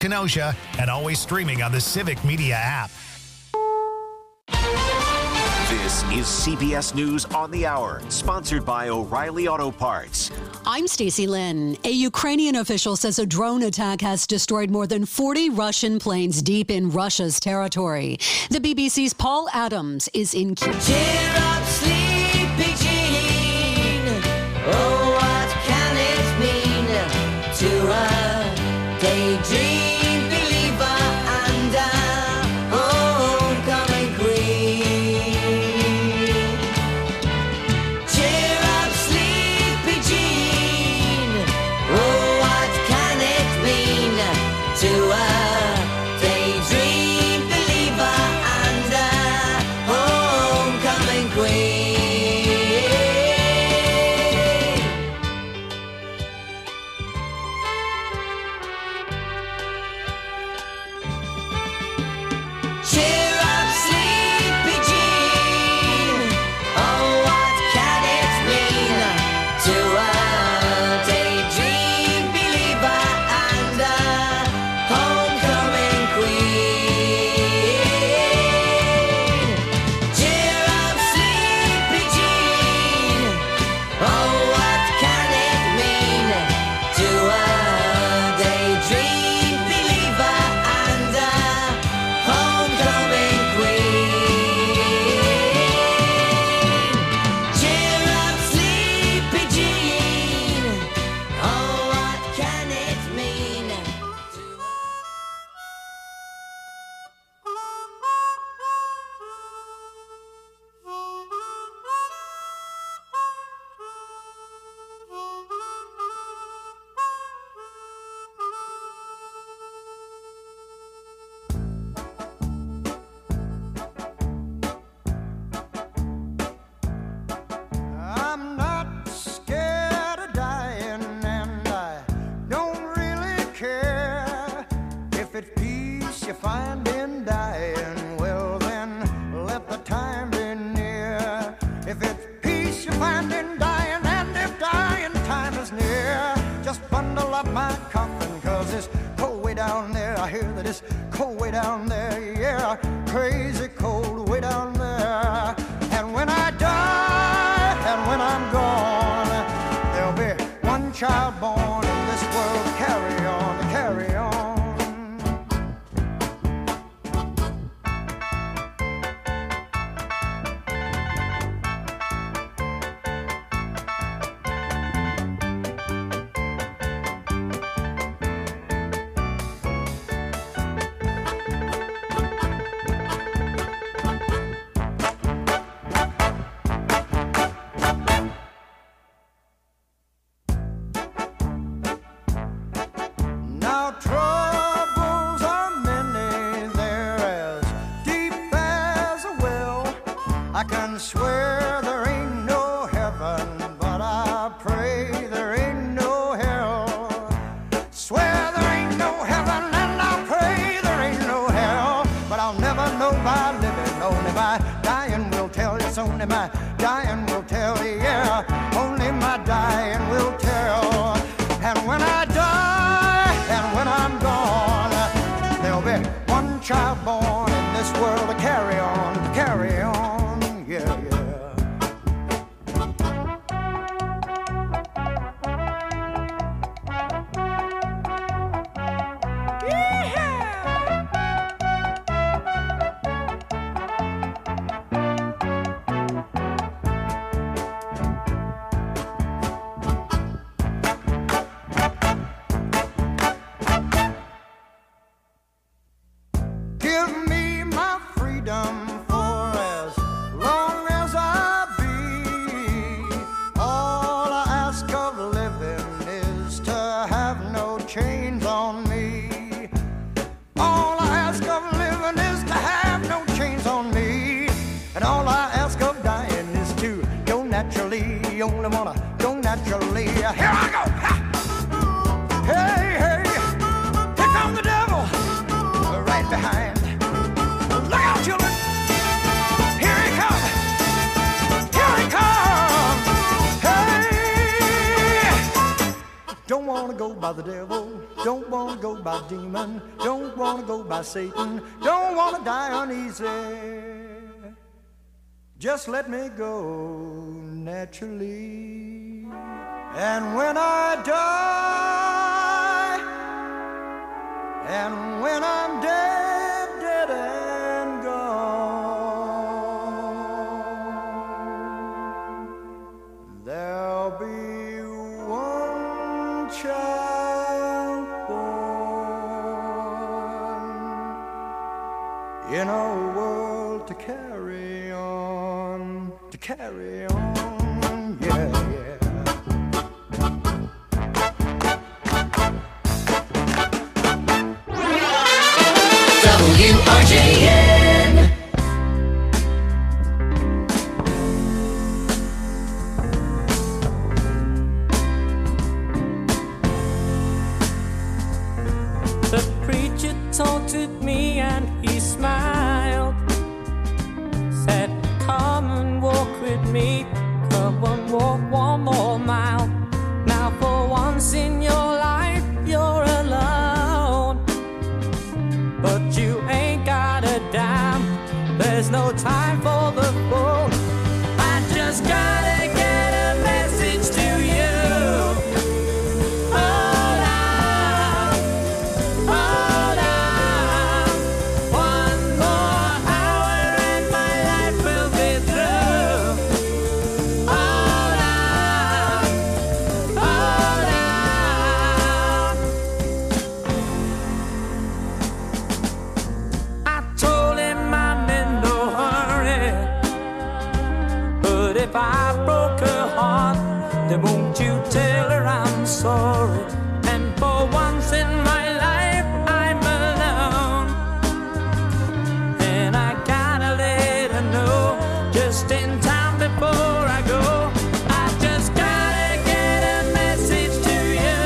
Kenosha, and always streaming on the Civic Media app. This is CBS News on the Hour, sponsored by O'Reilly Auto Parts. I'm Stacey Lynn. A Ukrainian official says a drone attack has destroyed more than 40 Russian planes deep in Russia's territory. The BBC's Paul Adams is in Kyiv. Cheer up, sleepy Jean. Oh, what can it mean to a daydream? go by the devil, don't wanna go by demon, don't wanna go by Satan, don't wanna die uneasy. Just let me go naturally. And when I die, and when I'm dead, dead and gone, there'll be one child born in a world to carry on, yeah, yeah. WRJN. The preacher taunted me and he smiled, said, come and walk with me, come and walk one more mile. Now for once in your life you're alone, but you ain't got a dime, there's no time for the phone. I just gotta get a message to you. Hold on, hold on. One more hour and my life will be through. Hold on, hold on. I told him I'm in no hurry, but if I broke her heart, then won't you tell her I'm sorry? And for once in my life I'm alone, and I gotta let her know just in time before I go. I just gotta get a message to you.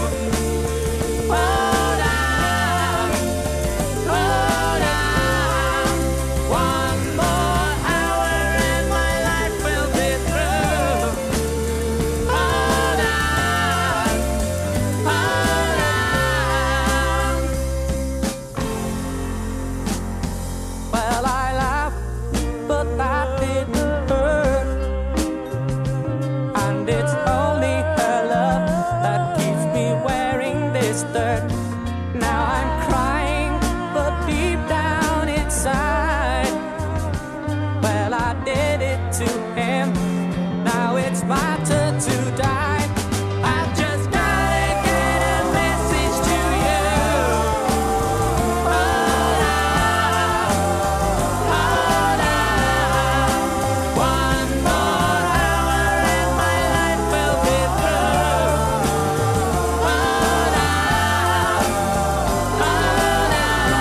Hold on, hold on. One more hour and my life will be through. Hold on, hold on. Well, I laughed, but that didn't hurt. And it's only her love that keeps me wearing this dirt. Now I'm crying, but deep down inside, well, I did it to him. Now it's my turn to die. I just gotta get a message to you. Hold on, hold on. One more hour and my life will be through. Hold on, hold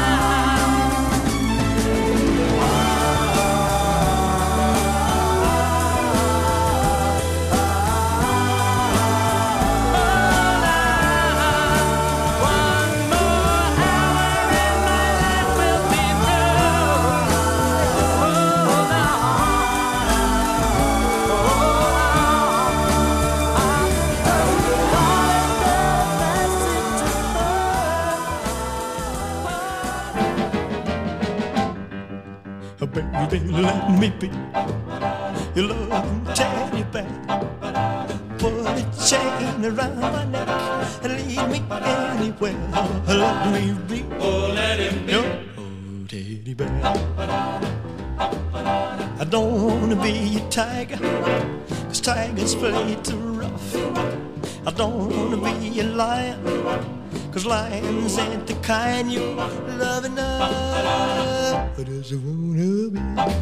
Baby, let me be your loving teddy bear. Put a chain around my neck and lead me anywhere. Let me be, oh, let him be your teddy bear. I don't wanna be a tiger, 'cause tigers play too rough. I don't wanna be a lion, 'cause lions ain't the kind you love enough. I just wanna be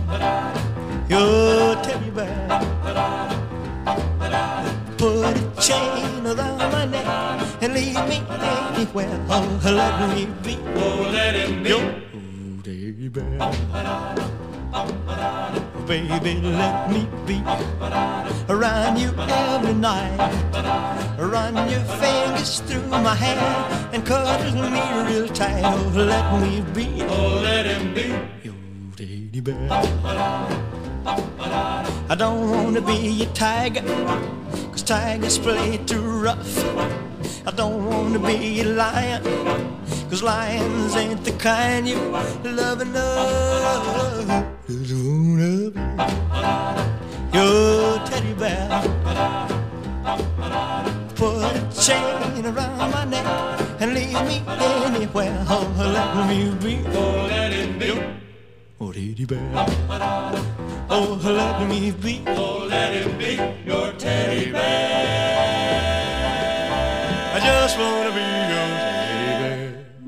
your teddy bear. Put a chain around my neck and lead me anywhere. Oh, let me be, oh, let him be your teddy bear. Baby, let me be around you every night. Run your fingers through my hair and cuddle me real tight. Oh, let me be, oh, let him be your teddy bear. I don't wanna be a tiger, 'cause tigers play too rough. I don't want to be a lion, 'cause lions ain't the kind you love enough. Just wanna be your teddy bear. Put a chain around my neck and leave me anywhere. Oh, let me be. Oh, let it be. Oh, teddy bear. Oh, let me be. Oh, let it be your teddy bear. I just wanna be your teddy bear.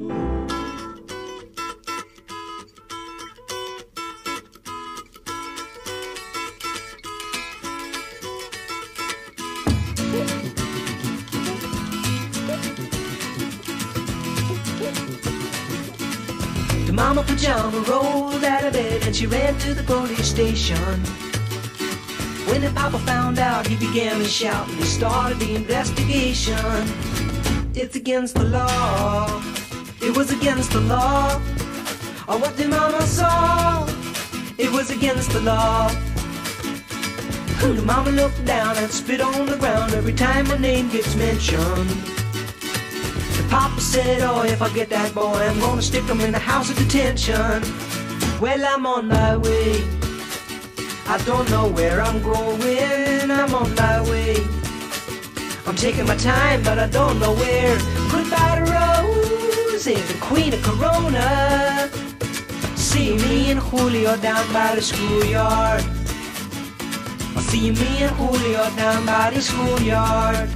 The mama pajama rolled out of bed and she ran to the police station. When the papa found out, he began to shout and he started the investigation. It's against the law. It was against the law. Or what the mama saw. It was against the law. The mama looked down and spit on the ground every time my name gets mentioned. The papa said, oh, if I get that boy, I'm gonna stick him in the house of detention. Well, I'm on my way. I don't know where I'm going. I'm on my way. I'm taking my time, but I don't know where. Goodbye to Rose, the queen of Corona. See me and Julio down by the schoolyard. I'll see me and Julio down by the schoolyard.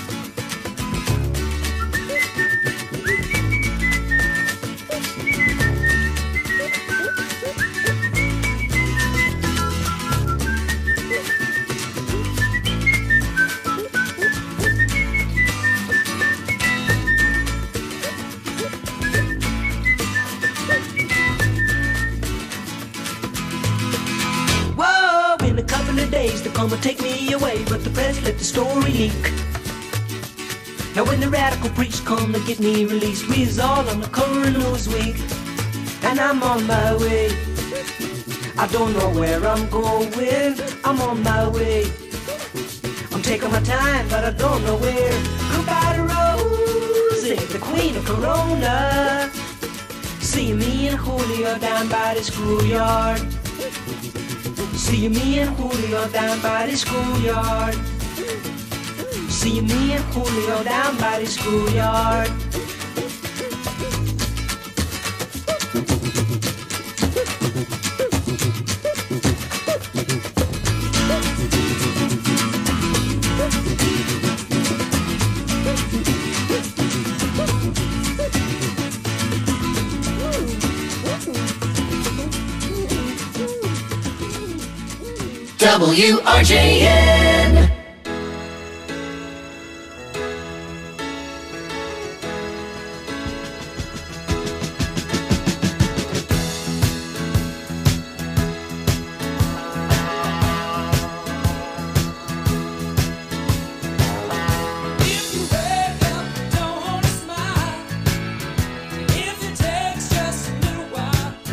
They're gonna take me away, but the press let the story leak. Now when the radical preach come to get me released, we is all on the cover of Newsweek. And I'm on my way. I don't know where I'm going. I'm on my way. I'm taking my time, but I don't know where. Goodbye to Rosie, the queen of Corona. See me and Julio down by the schoolyard. See me and Julio down by the schoolyard. See me and Julio down by the schoolyard. WRJN.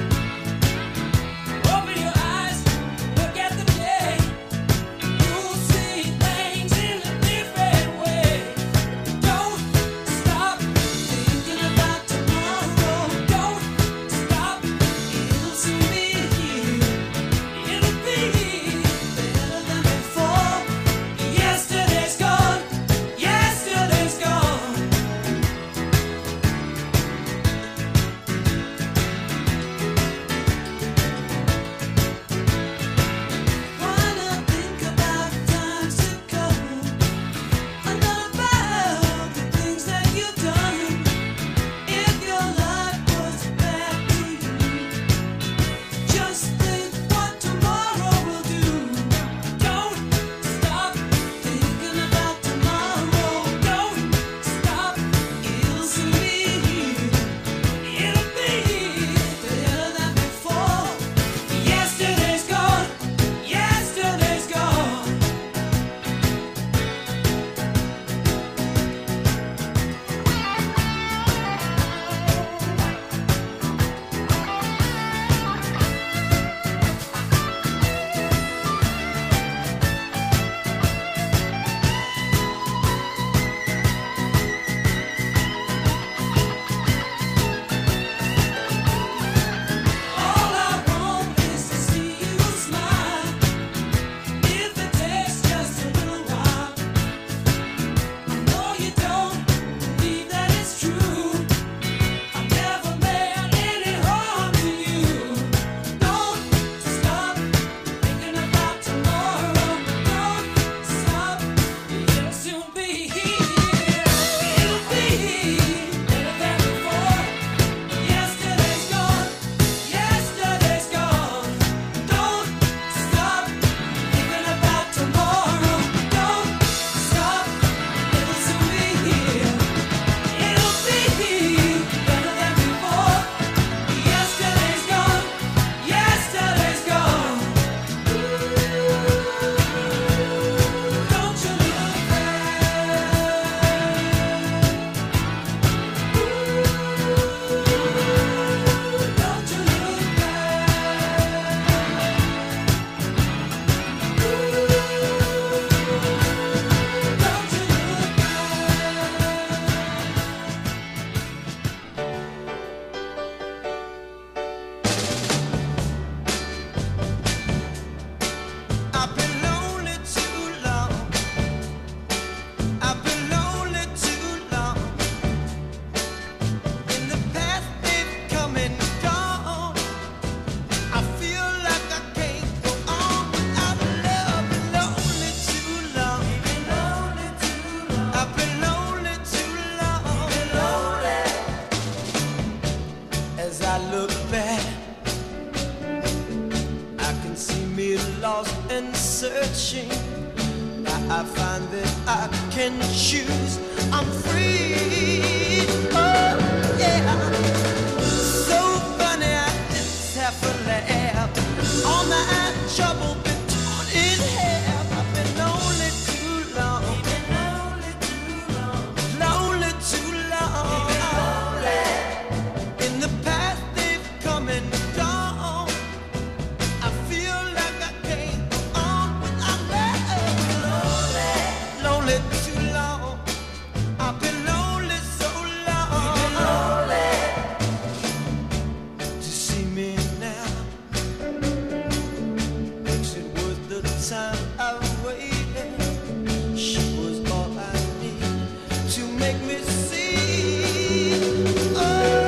Open your eyes, look at the day. You'll see. I look back, I can see me lost and searching. Now I find that I can choose. I'm free. Oh yeah. So funny, I just have to laugh. All my trouble been torn in half. I've been lonely too long. Lonely too long. Lonely too long. In the past they've come and gone. I feel like I can't go on without love. Lonely too long. I've been lonely so long. To see me now makes it worth the time I've waited. She was all I need to make me see. Oh,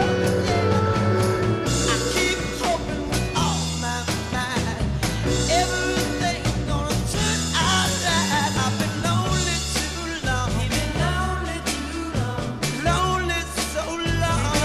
I keep hoping with all my mind everything's gonna turn out right. I've been lonely too long. Lonely too long. Lonely so long.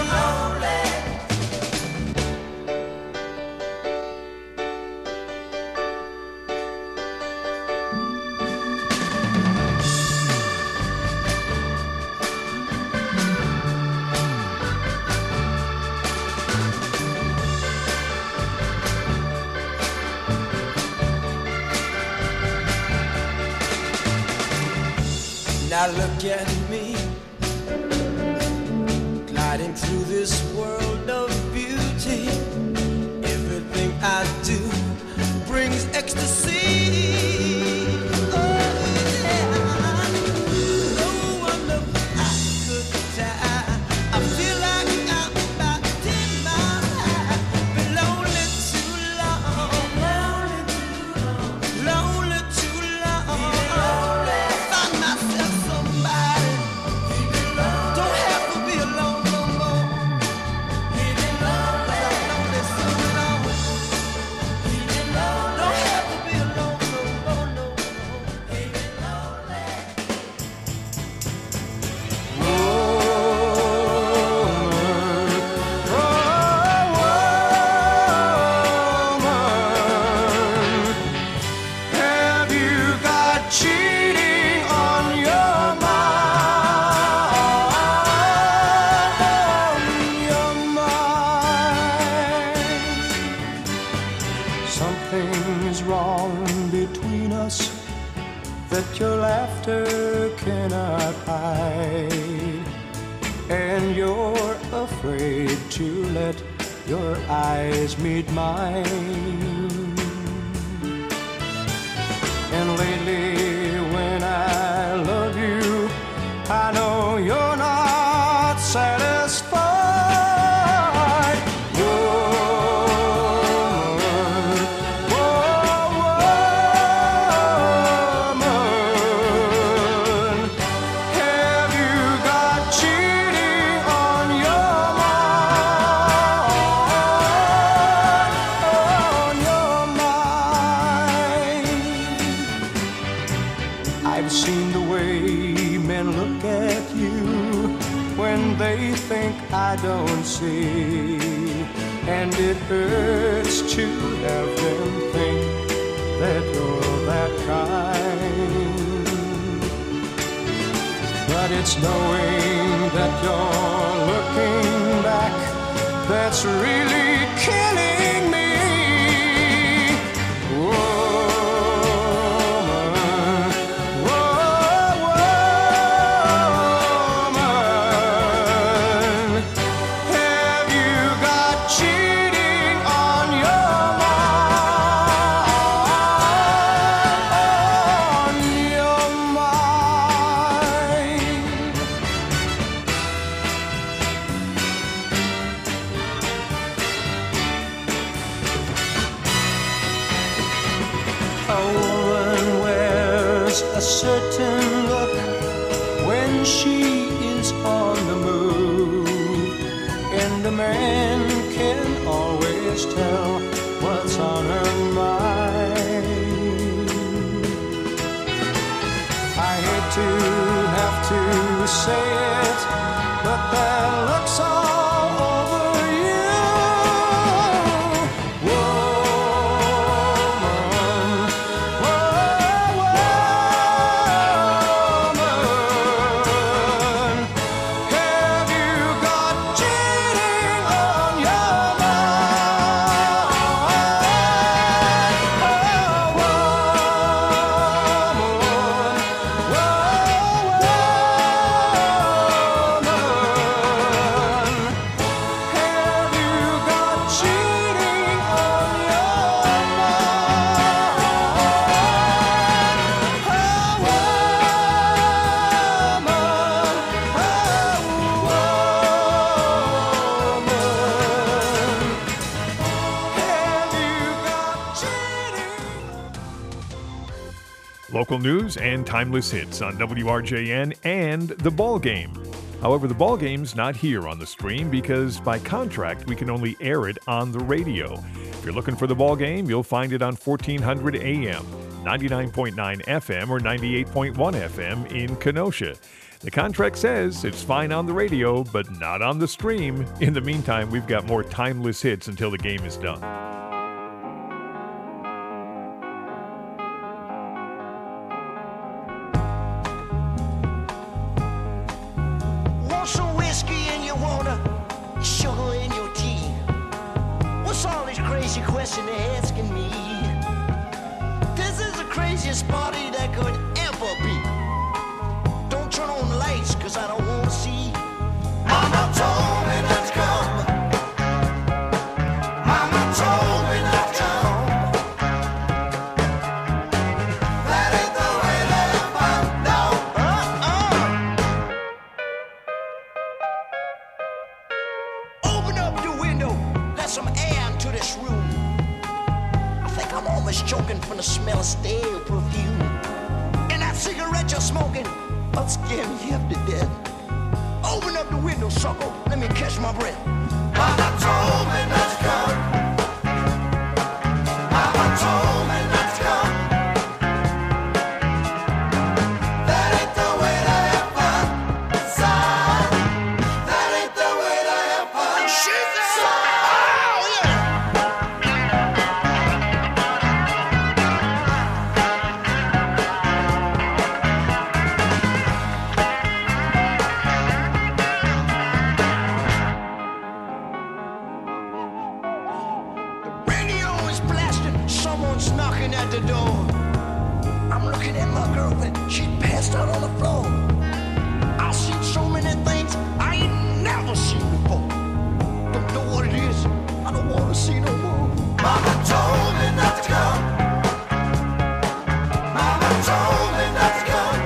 Now look at me, gliding through this world of beauty. Everything I do brings ecstasy. Oh, yeah. No wonder I could die. I feel like I'm about 10 miles high. Been lonely too long. Lonely too long. Find myself somebody. Don't have to be alone no more. I'm lonely so long. Don't have to be alone no more, no more. Have you got cheating on your mind? Something is wrong between us that your laughter cannot hide, and you're afraid to let your eyes meet mine. And lately when I love you, I know you're not satisfied. Woman, have you got cheating on your mind? I've seen the way men look at you when they think I don't see, and it hurts to have them think that you're that kind. But it's knowing that you're looking back that's really killing me. Woman, have you got cheating on your mind? A woman wears a certain look when she is on the move, and a man can always tell what's on her mind. I hate to have to say it, but that looks all over you. Local news and timeless hits on WRJN and The Ball Game. However, The Ball Game's not here on the stream because by contract we can only air it on the radio. If you're looking for The Ball Game, you'll find it on 1400 AM, 99.9 FM, or 98.1 FM in Kenosha. The contract says it's fine on the radio, but not on the stream. In the meantime, we've got more timeless hits until the game is done. Want some whiskey in your water, sugar in your tea? What's all this crazy question they're asking me? This is the craziest party that could ever be. Don't turn on the lights, cause I don't want to see. Mama told me not to come. Mama told me not to come. That ain't the way that I found out. Open up the window, let some air into this room. I think I'm almost choking from the smell of stale perfume. And that cigarette you're smoking, I'll scare me half to death. Open up the window, sucker. Let me catch my breath. Mama told me not to come. Mama told me not to come. That ain't the way to have fun, son. That ain't the way to have fun. She said, oh, yeah. Radio is blasting, someone's knocking at the door. I'm looking at my girlfriend, she passed out on the floor. I've seen so many things I ain't never seen before. Don't know what it is, I don't want to see no more. Mama told me not to come. Mama told me not to come.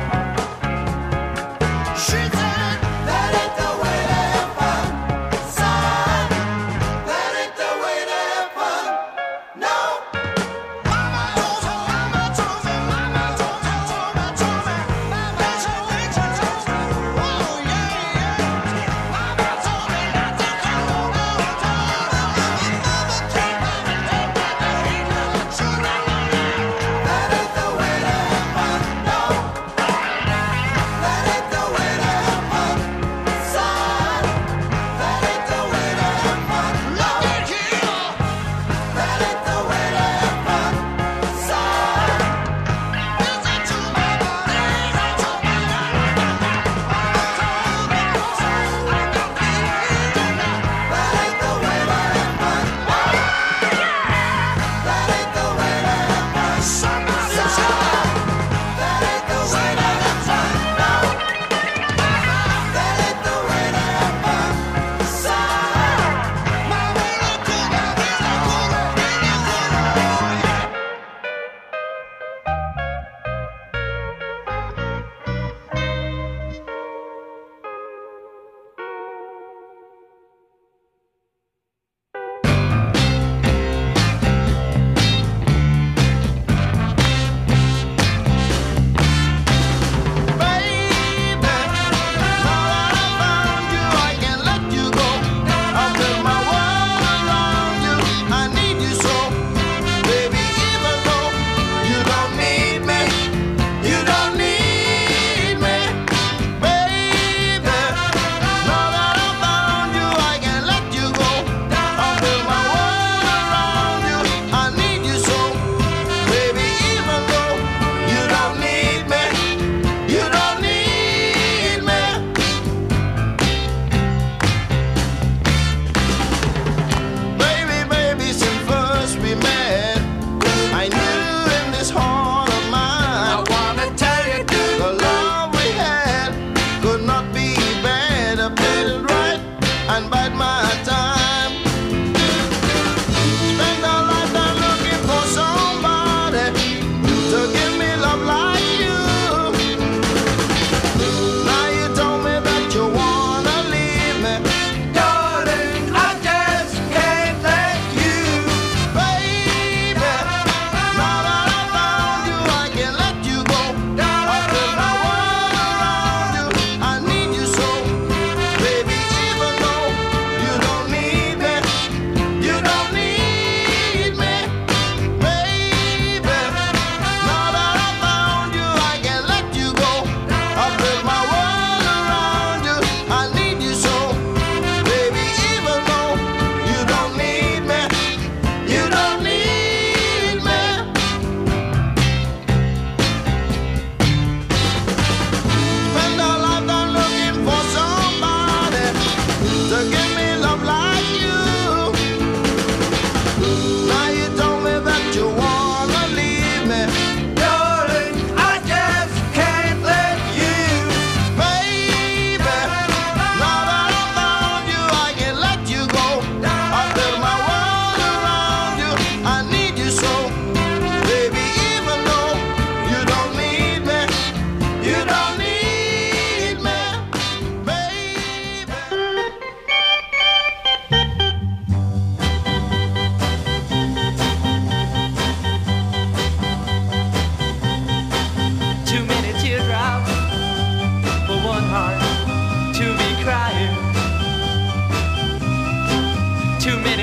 She said, that ain't the way to have fun, son. That ain't the way to have fun, no. Mama told me, mama told me, mama told me, mama told me, mama told me, oh yeah, yeah. Mama told me not to come, mama told me, mama told me, mama told me,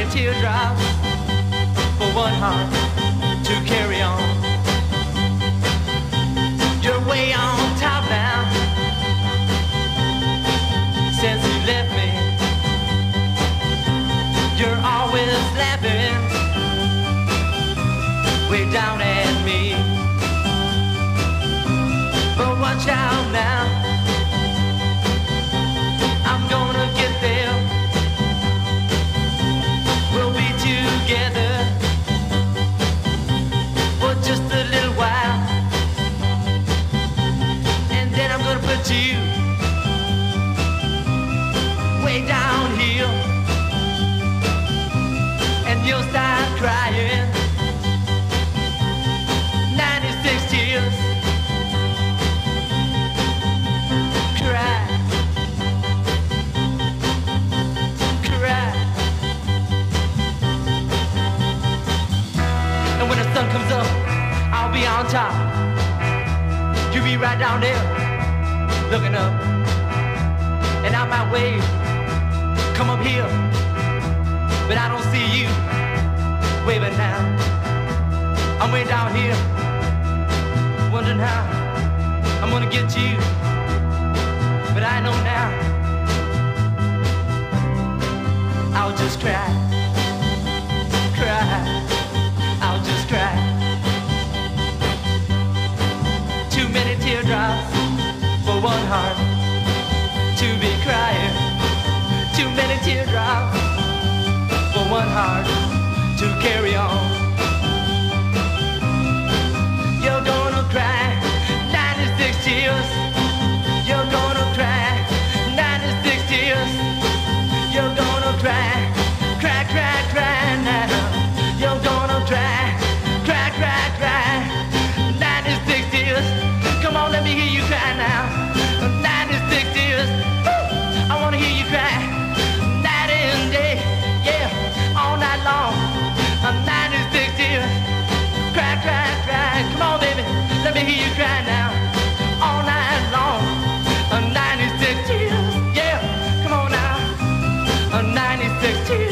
many teardrops for one heart to carry on. You're way on top now since you left me. You're always laughing way down at me. But watch out now, I'm gonna get there. We'll be together for just a little while, and then I'm gonna put you way down here, and you'll start crying 96 tears. Cry, cry. And when the sun comes up, I'll be on top. You'll be right down there, looking up. And I might wave, come up here, but I don't see you waving now. I'm way down here, wondering how I'm gonna get to you. But I know now, I'll just cry, cry, I'll just cry. Too many teardrops for one heart to be crying. Too many teardrops for one heart to carry on. You're gonna cry 96 tears. You're gonna cry 96 tears. You're gonna cry, cry, cry, cry now. You're gonna cry, cry, cry, cry 96 tears. Come on, let me hear you cry now. 96 tears. Woo! I wanna hear you cry night and day, yeah, all night long. 96 tears. Cry, cry, cry. Come on, baby, let me hear you cry now. All night long. 96 tears. Yeah, come on now. 96 tears.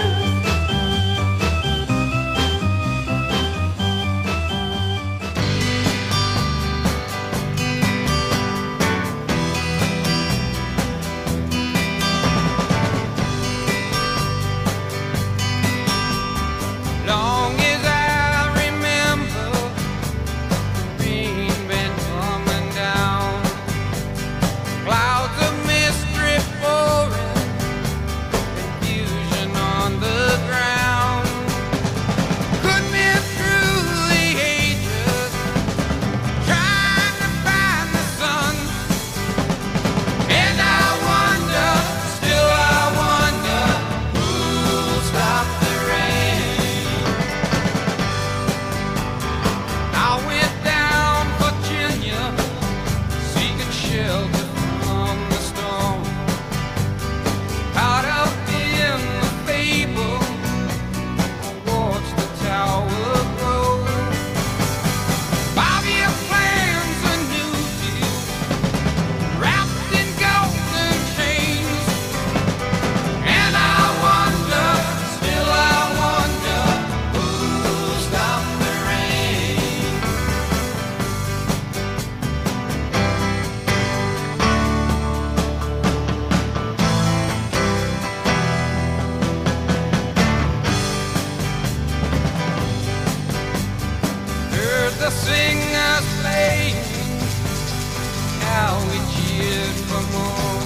Long as I remember, the rain been coming down, clouds of mystery pouring, confusion on the ground. Could be through the ages, trying to find the sun, and I wonder, still I wonder, who'll stop the rain. I went down Virginia, seeking shelter from the storm. Caught up in the fable, I watched the tower grow. 5-year plans, a new deal, wrapped in golden chains. And I wonder, still I wonder, who'll stop the rain. Heard the singers playing, how we cheered for more.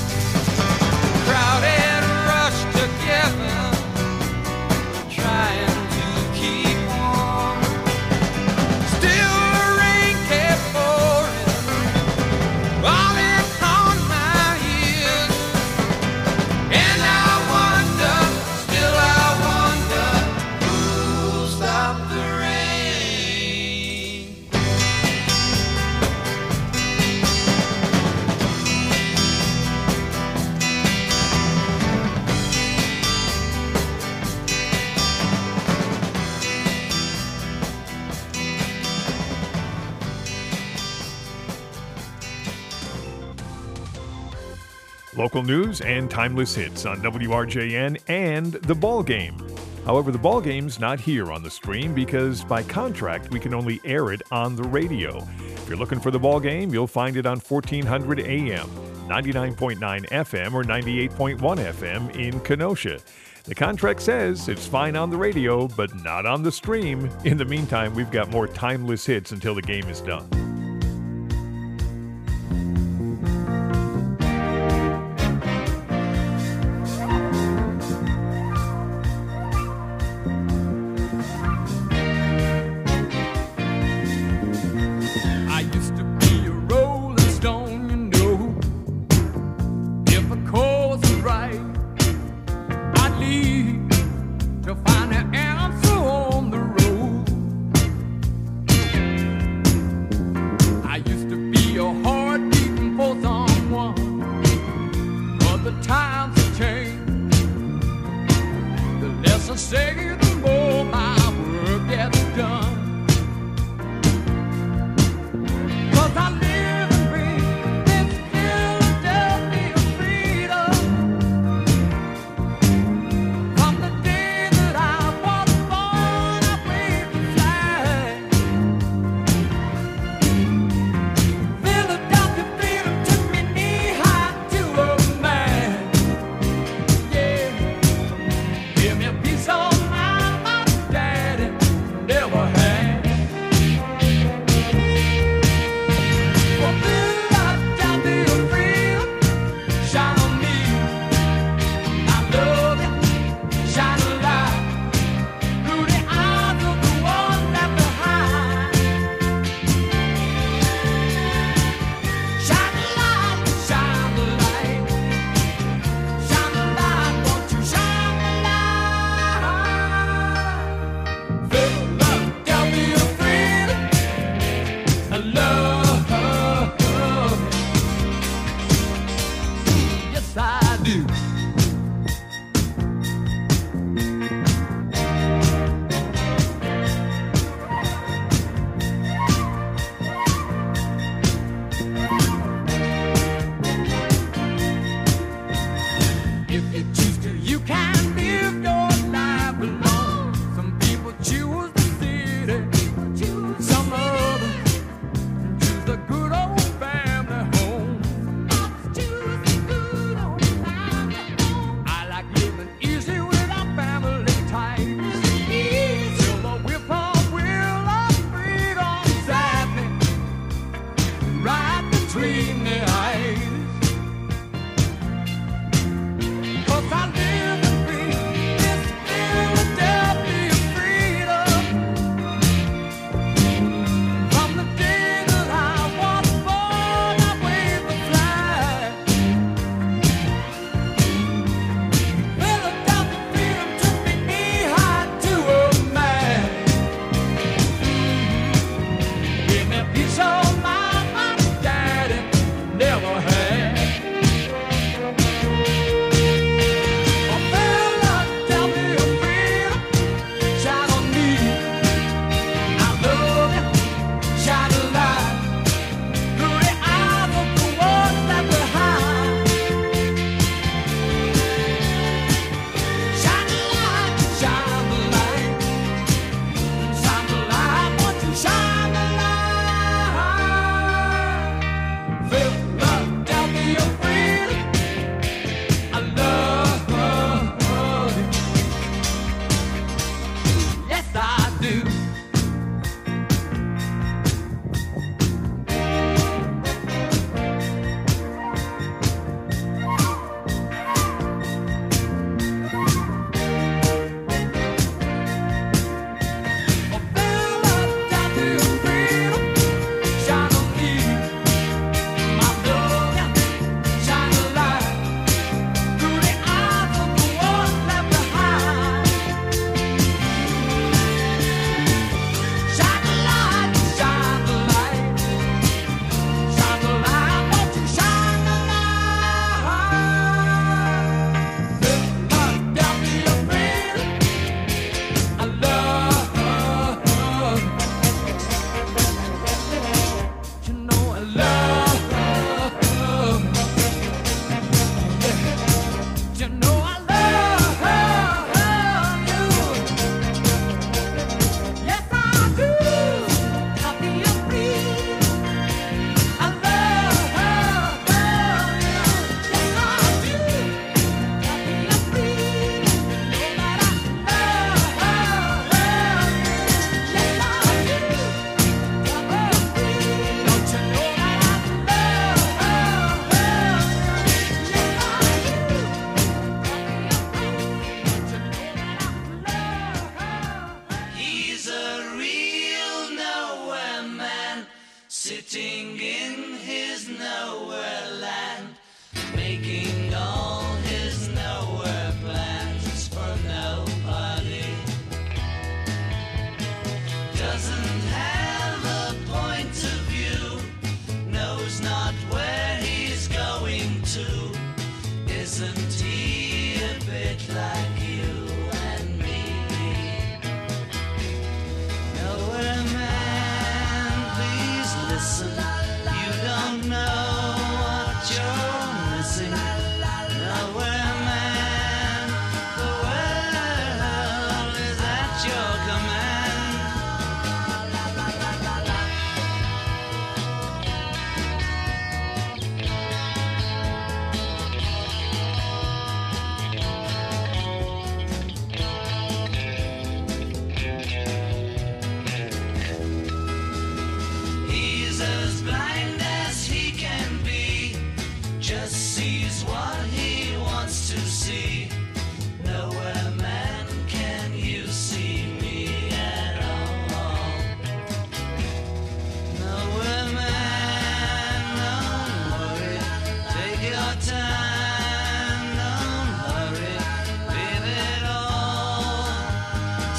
Crowd had rushed together, trying to keep warm. Still the rain kept pouring, falling on my ears. And I wonder, still I wonder, who'll stop the rain. Local news and timeless hits on WRJN and The Ball Game. However, the ball game's not here on the stream because by contract we can only air it on the radio. If you're looking for the ball game, you'll find it on 1400 AM, 99.9 FM, or 98.1 FM in Kenosha. The contract says it's fine on the radio, but not on the stream. In the meantime, we've got more timeless hits until the game is done.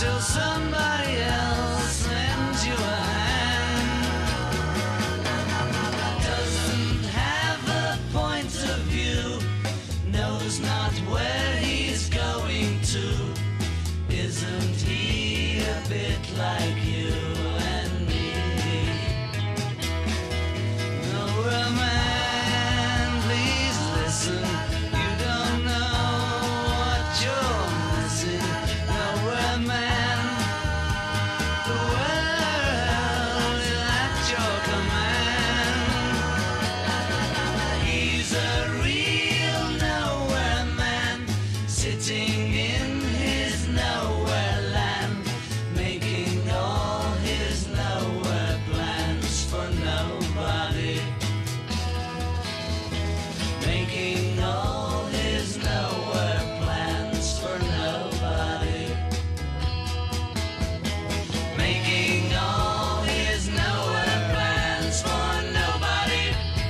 till somebody else lends you a hand. Doesn't have a point of view, knows not where he's going to. Isn't he a bit like you and me? No, man, please listen. You don't know what you're missing. No, man, the world is at your command. He's a real nowhere man, sitting in his nowhere land, making all his nowhere plans for nobody. Making all his nowhere plans for nobody. Making all his nowhere plans for nobody.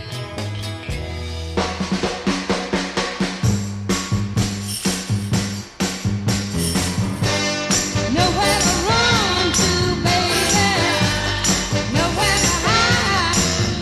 Nowhere to run to, baby. Nowhere to hide.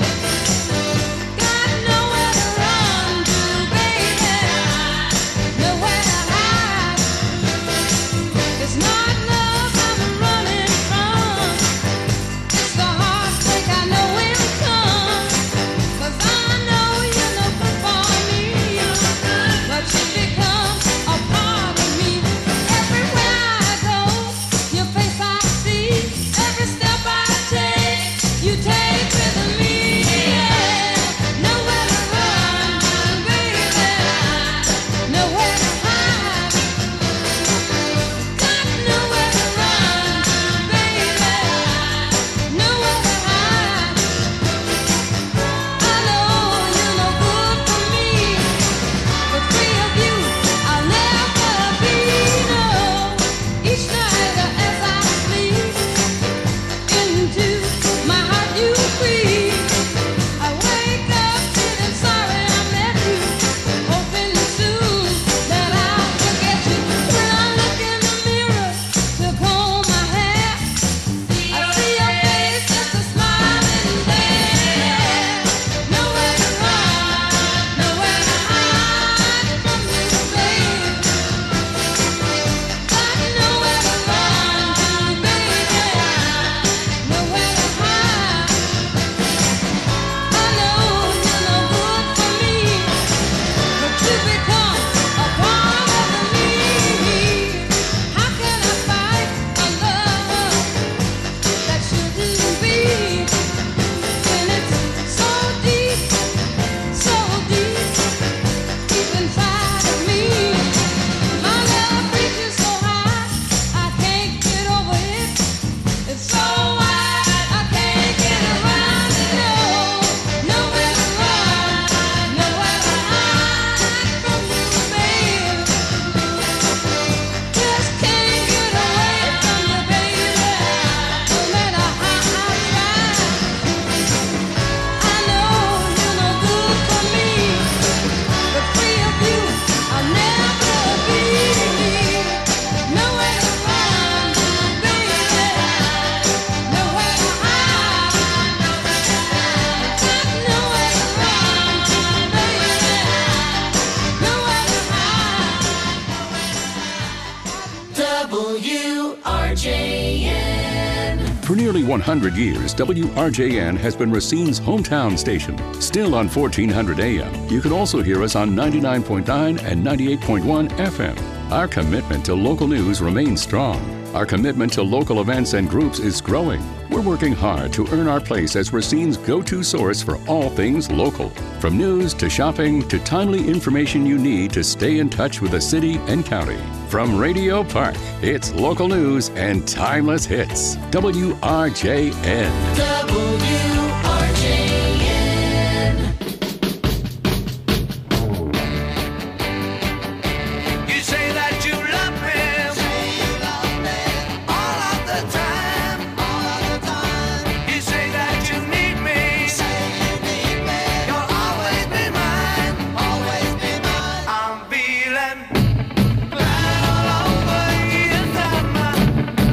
Got nowhere to run to, baby. Nowhere to hide. It's not love I'm running from. It's the heartache I know will come. 'Cause I know you're looking for me, but you become a part of me. Everywhere I go, your face I see. Every step I take, you take with me. Nowhere to run, baby. Nowhere to hide. Got nowhere to run, baby. Nowhere to hide. I know you're no good for me. But free of you, I'll never be. No, each night as I sleep, into my heart you creep. I wake up feeling sorry I met you, hoping soon that I'll forget you. When I look in the mirror to comb my hair, I see your face just a smiling there. Nowhere to run, nowhere to hide from you, babe. Got nowhere to run to, baby. Nowhere to hide. I know you're no good for me, but you become a part of me. How can I fight a love that shouldn't be? When it's so deep, deep inside of me. My love reaches so high, I can't get over it. It's so wide, I can't get around it. No, nowhere to run, nowhere to hide from you, babe. Just can't get away from you, baby. No matter how I try. I know you're no good for me, but free of you, I'll never be. Nowhere to run, baby. Nowhere to hide. Got nowhere to run to, baby. Nowhere to hide. WRJN. For nearly 100 years, WRJN has been Racine's hometown station. Still on 1400 AM, you can also hear us on 99.9 and 98.1 FM. Our commitment to local news remains strong. Our commitment to local events and groups is growing. We're working hard to earn our place as Racine's go-to source for all things local. From news to shopping to timely information you need to stay in touch with the city and county. From Radio Park, it's local news and timeless hits. WRJN. WRJN. You say that you love him. All of the time. You say that you need me. You'll always be mine. I'm feeling glad all over inside my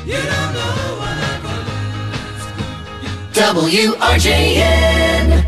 You don't know what I'm gonna WRJN.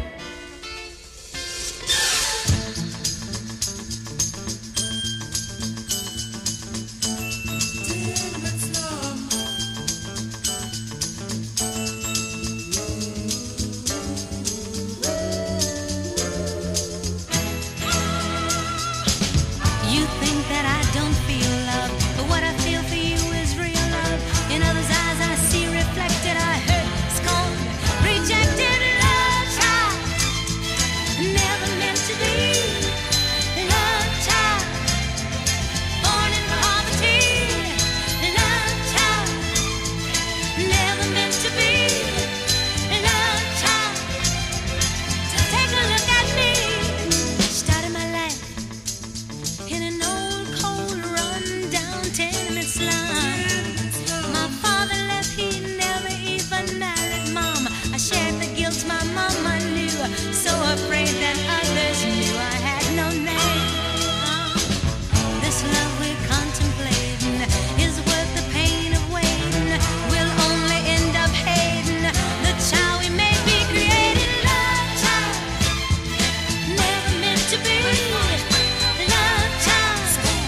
You think that I don't feel love, but what I feel for you is real love. In others' eyes I see reflected, I hurt, scorned, rejected, love child. Never meant to be, love child. Born in poverty, love child. Never meant to be, love child. So take a look at me, started my life in an old, cold, run-down tenement slum. My father left, he never even married Mom. I shared the guilt my mama knew, so afraid that others knew I had no name. This love we're contemplating is worth the pain of waiting. We'll only end up hating the child we may be creating. Love child, never meant to be. Love child,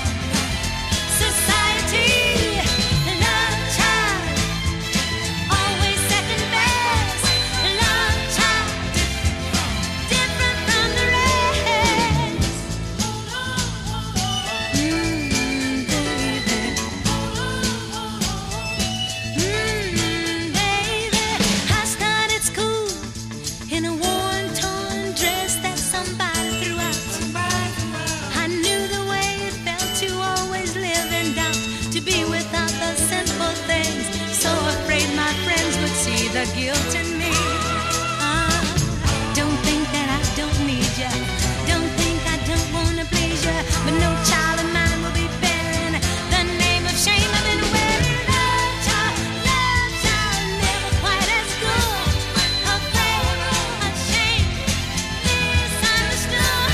society. Love child, always second best. Love child, different from the rest. Baby, I started school in a worn, torn dress that somebody threw out. I knew the way it felt to always live in doubt, to be without the simple things. So afraid my friends would see the guilt in me. Don't think that I don't need ya. Don't think I don't wanna please ya. But no child of mine will be bearing the name of shame I've been wearing. Love child, never quite as good. Afraid, ashamed, misunderstood.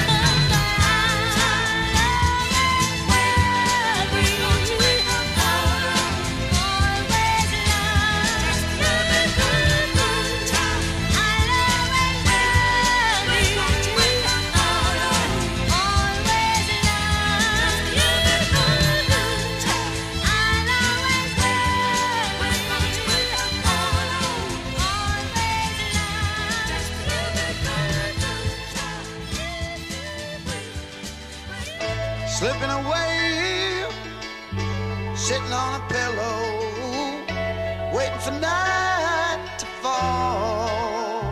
Slipping away, sitting on a pillow, waiting for night to fall.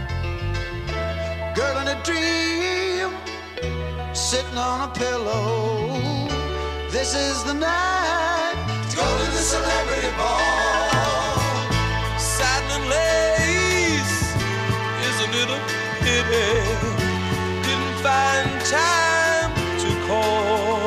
Girl in a dream, sitting on a pillow. This is the night to go to the celebrity ball. Satin and lace, isn't it a pity? Didn't find time to call.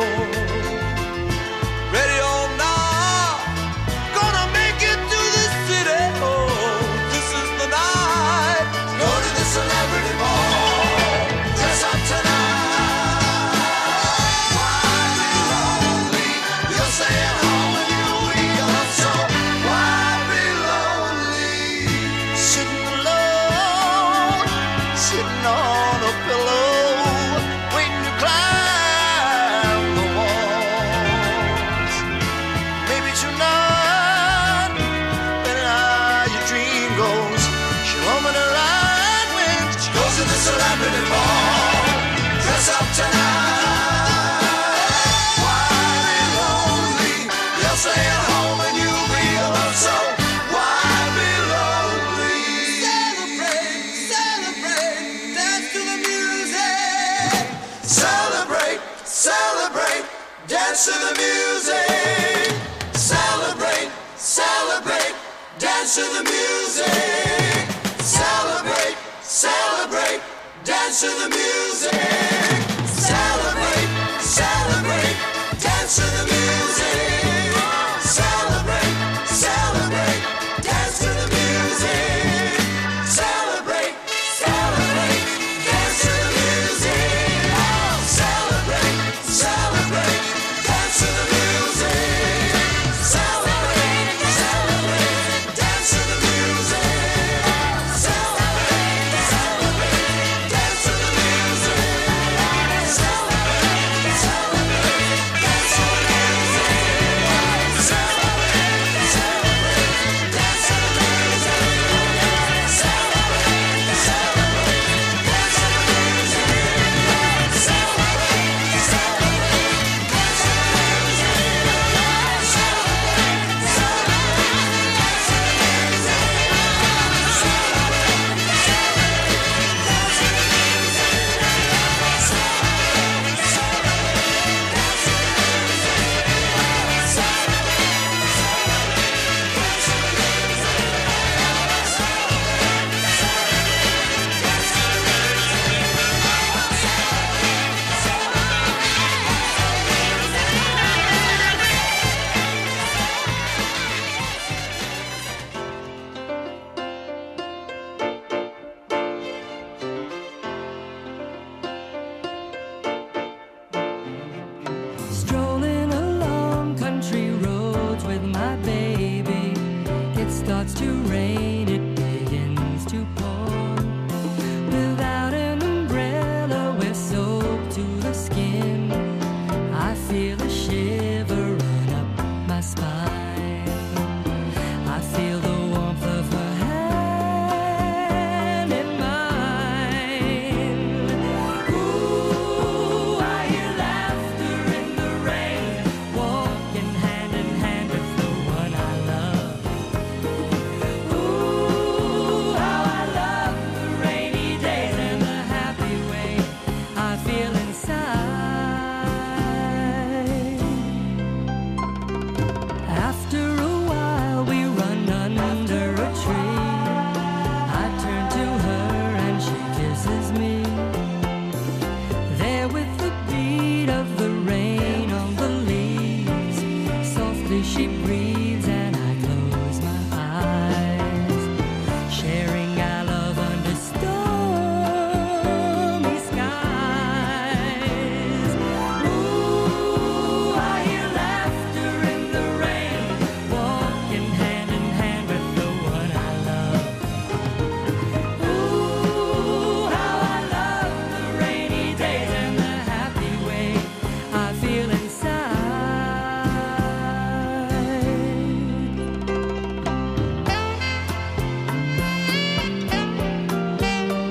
Ready or not, gonna make it to the city. Oh, this is the night. Go to the celebrity ball. Dress up tonight. Why be lonely? You'll stay at home and you'll be alone. So why be lonely? Sitting alone, sitting on a pillow, waiting to climb the walls. Maybe tonight, better how your dream goes. She'll open her eyes when she Goes to the celebrity ball. Dress up tonight. Why be lonely? You'll stay at home and you'll be alone. So why be lonely? Celebrate, celebrate, dance to the music. Celebrate, celebrate, dance to the music. Celebrate, celebrate, dance to the music. Celebrate, celebrate, dance to the music. Celebrate, celebrate, dance to the music. Celebrate, celebrate, dance to the music. Celebrate, celebrate, dance to the music. Celebrate, celebrate, dance to the music. Celebrate, celebrate. starts to rain.